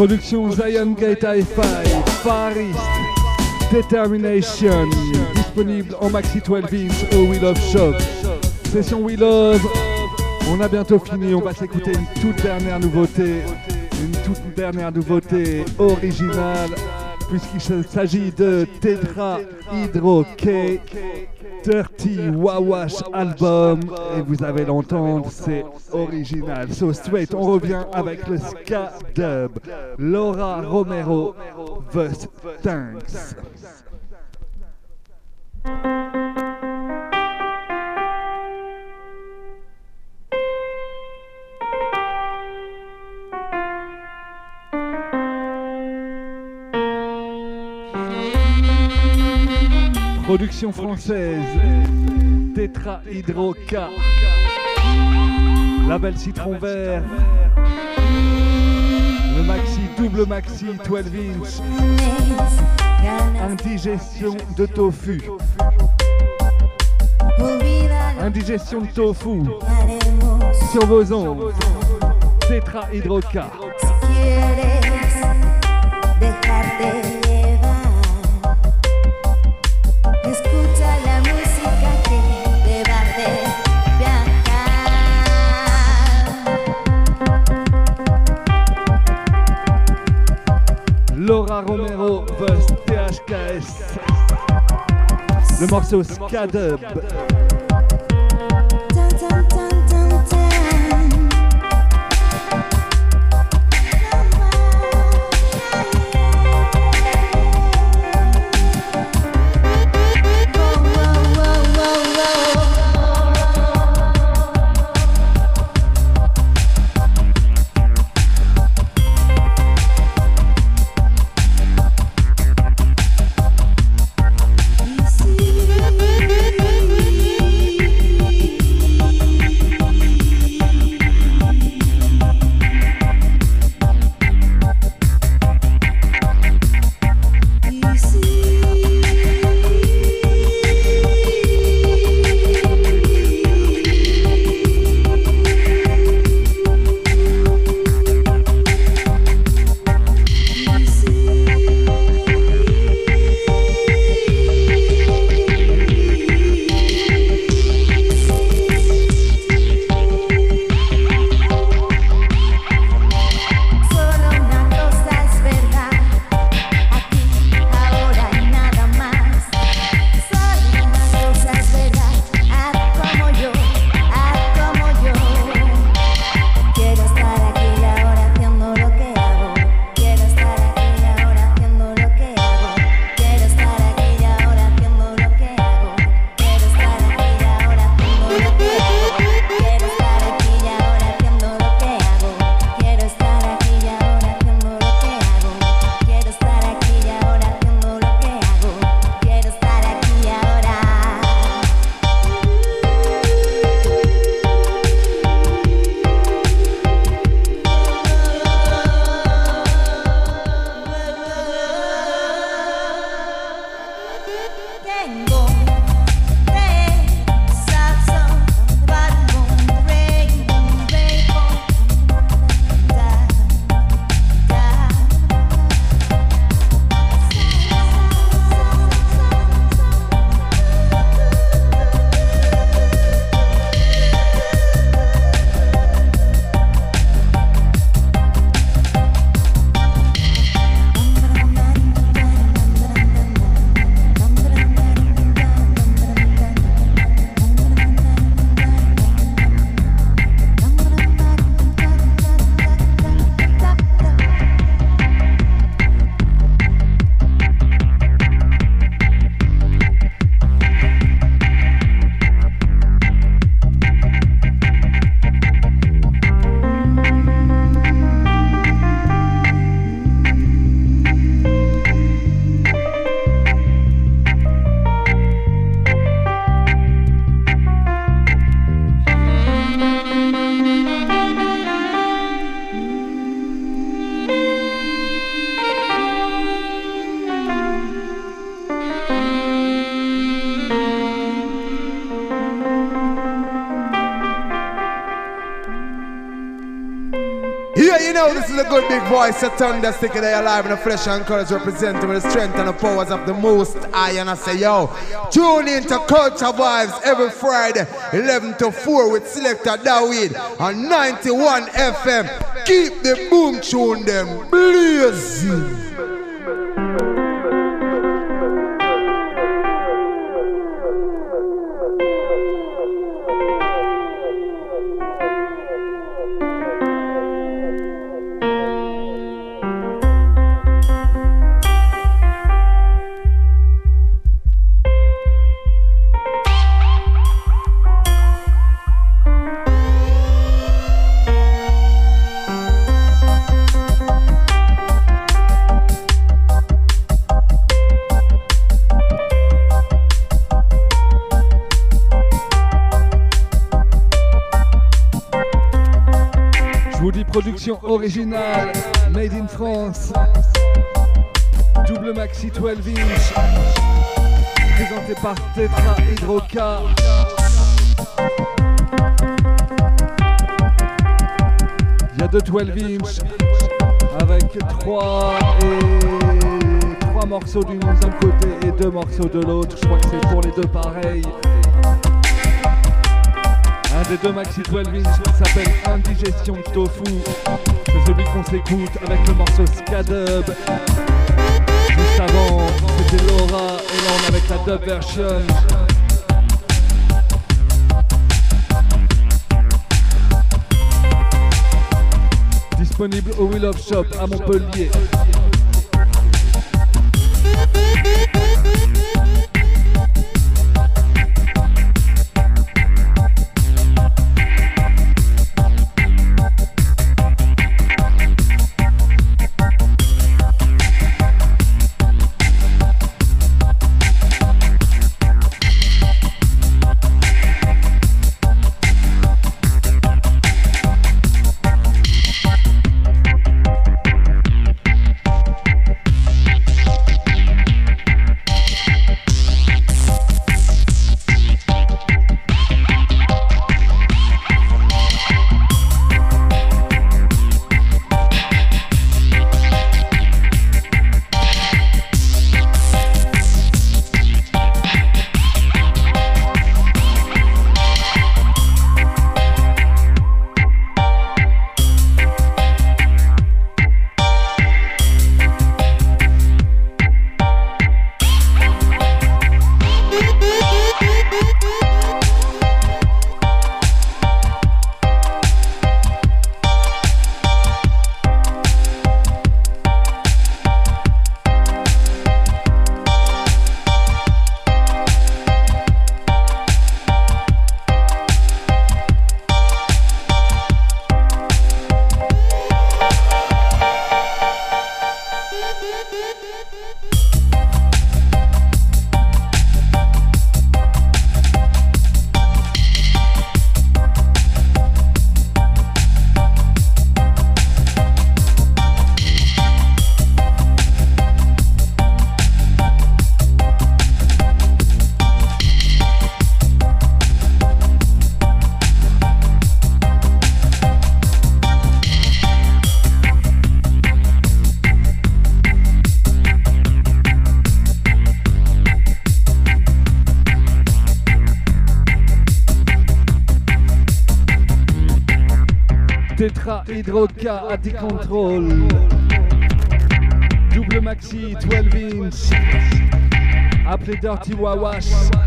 Production Zion Gate Hi-Fi, Far East, Determination, disponible en maxi 12 inch au We Love Shop. Session We Love, on a bientôt fini, on va s'écouter une toute dernière nouveauté originale, puisqu'il s'agit de Tetra Hydro K 30 Wawash album, et vous allez l'entendre, c'est original. So straight, on revient avec le ska dub. Laura Romero, The Thanks. Production française, Tetra Hydro K, label Citron Vert, le maxi, double maxi 12 inch, indigestion de tofu, indigestion de tofu, sur vos ondes, Tetra Hydro K. Escucha la música que te va a hacer viajar. Laura Romero vs THKS. Le morceau Ska Dub. know this is a good big voice, a thunder sticker they alive in the flesh and courage representing with the strength and the powers of the most high. And I say, yo, tune in to Culture Vibes every Friday, 11 to 4 with Selector David on 91 FM. Keep the boom tune them blazing. Production originale, made in France, double maxi 12 inch, présenté par Tetra Hydroca. Il y a deux 12 inch avec trois morceaux d'un côté et deux morceaux de l'autre. Je crois que c'est pour les deux pareil. Un des deux maxi 12 inch s'appelle Indigestion Tofu. C'est celui qu'on s'écoute avec le morceau Skadub. Juste avant, c'était Laura et là on est avec la dub version. Disponible au Wheel of Shop à Montpellier. Tetra Hydroca à D-Control. Double maxi 12 inch. Appelé Dirty Wawash.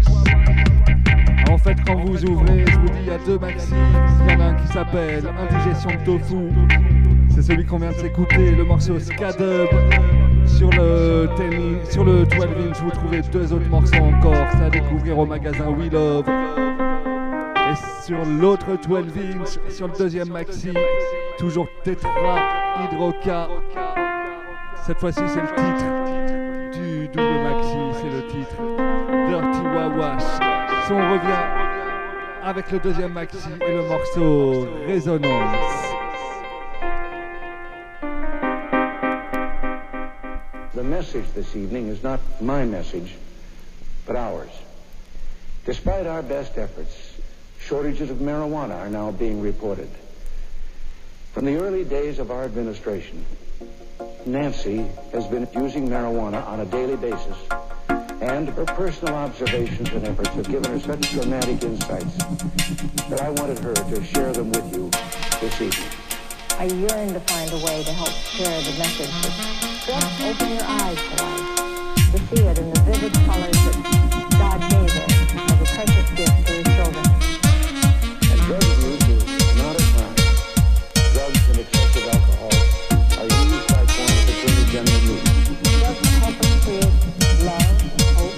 En fait, quand vous ouvrez, je vous dis, il y a deux maxi. Il y en a un qui s'appelle Indigestion Tofu. C'est celui qu'on vient de s'écouter, le morceau Skadub. Sur le 12 inch, vous trouvez deux autres morceaux encore. C'est à découvrir au magasin We Love. Et sur l'autre 12 inch, sur le deuxième maxi, toujours Tetra Hydroca. Cette fois-ci, c'est le titre du double maxi, c'est le titre Dirty Wawash. Si on revient avec le deuxième maxi et le morceau Résonance. The message this evening is not my message, but ours. Despite our best efforts, shortages of marijuana are now being reported. From the early days of our administration, Nancy has been using marijuana on a daily basis, and her personal observations and efforts have given her such dramatic insights that I wanted her to share them with you this evening. I yearn to find a way to help share the message that just open your eyes to life, to see it in the vivid colors that God gave it as a precious gift to his children. And drug use is not a crime. Drugs and excessive alcohol are used by forms of attorney general movement. It doesn't help us create love and hope.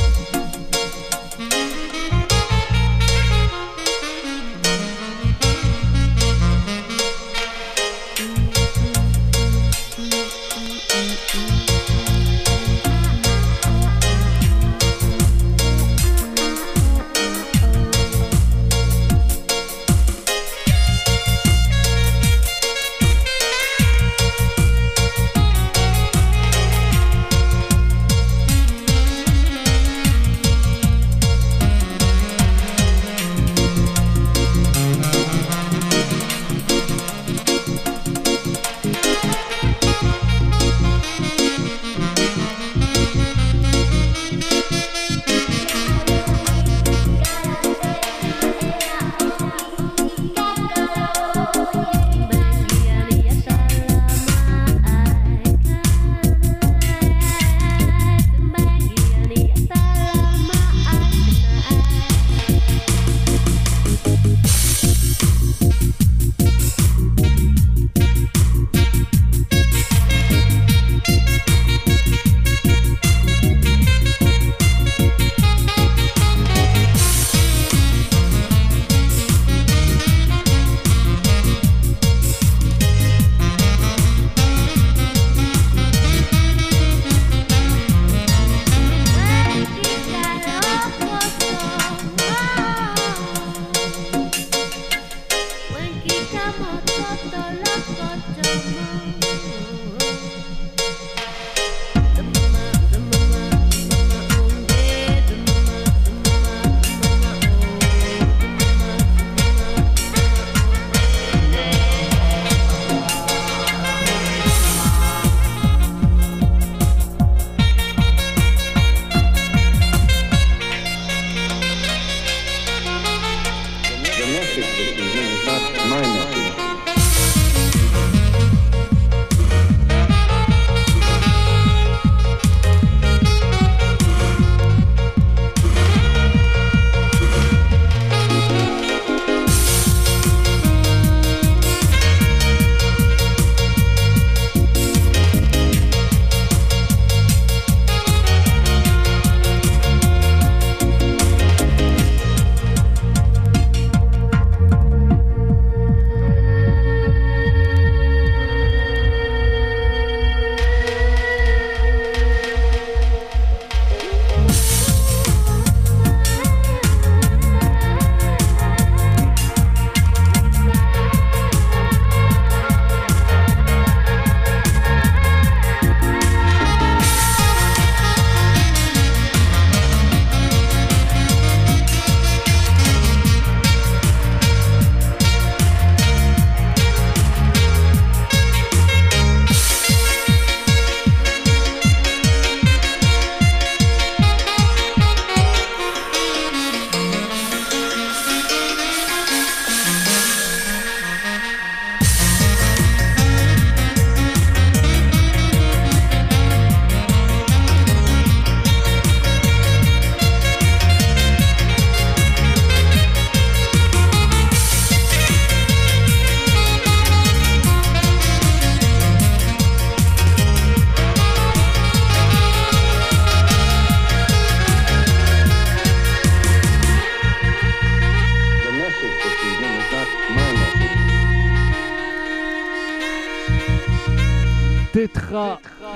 Tetra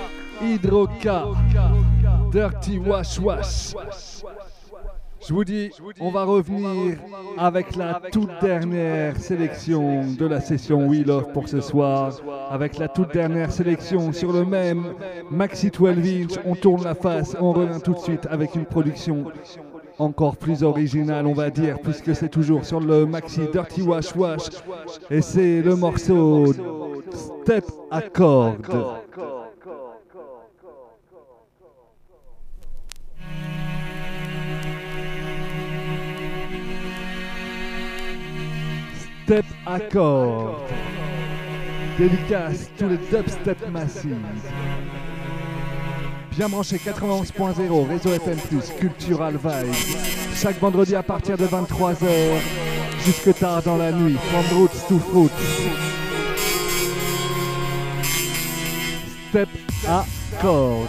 Hydroca Dirty Wash Wash. Je vous dis, on va revenir avec la toute dernière sélection de la session We Love pour ce soir. Avec la toute dernière sélection sur le même Maxi 12 inch. On tourne la face, on revient tout de suite avec une production encore plus original, on va dire, puisque c'est toujours sur le maxi Dirty Wash Wash. Et c'est le morceau Step Accord. Step Accord. Dédicace tous les dubstep massifs. Bien branché 91.0, réseau FM+, Cultural Vibe. Chaque vendredi à partir de 23h, jusque tard dans la nuit, from roots to fruits. Step Accord.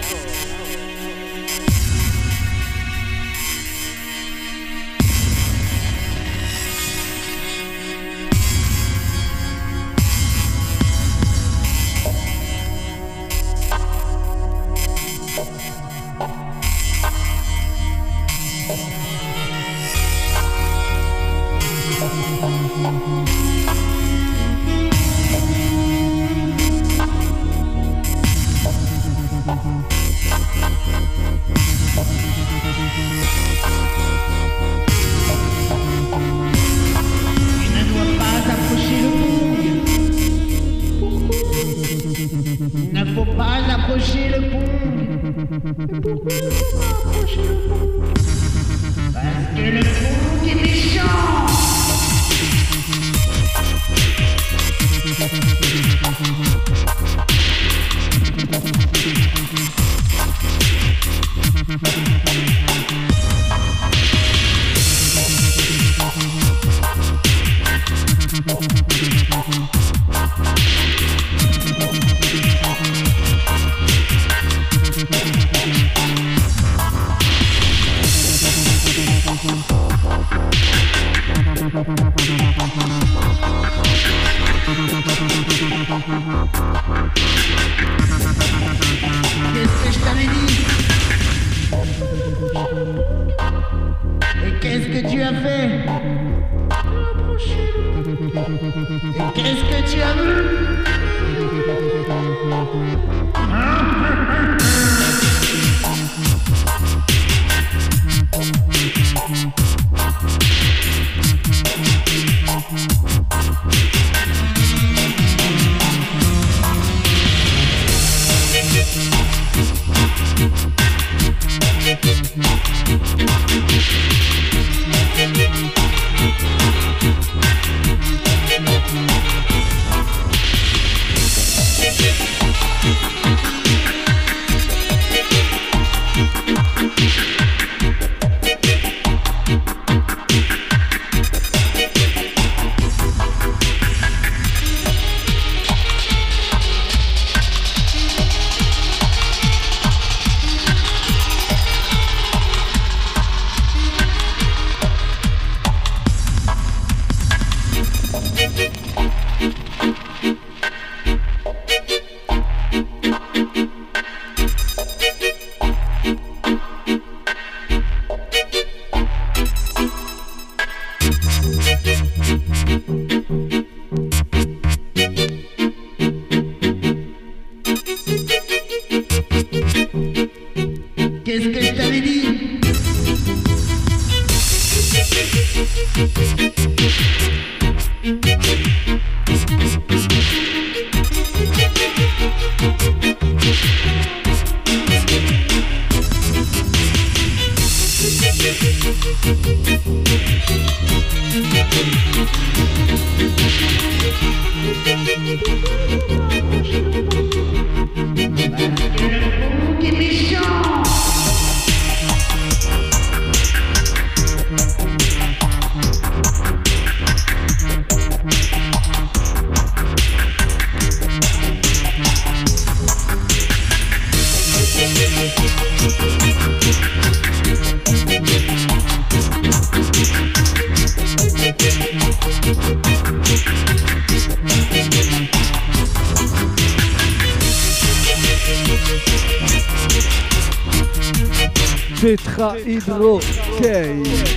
Tetrahydro K,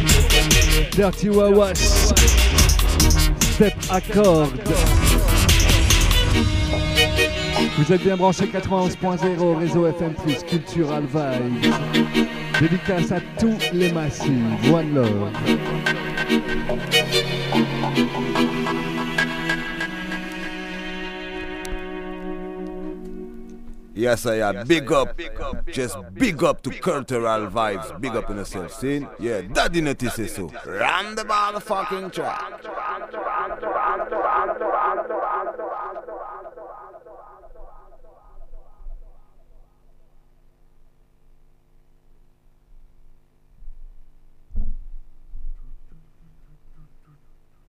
Dirty Wawash, Step Accord. Vous êtes bien branché 91.0, réseau FM+, Cultural Vibe. Dédicace à tous les massifs. One love. Yes, I am. Big up. Just big up to cultural vibes. Big up in yourself, see? Yeah, Daddy Nutty says so. Ram the motherfucking track.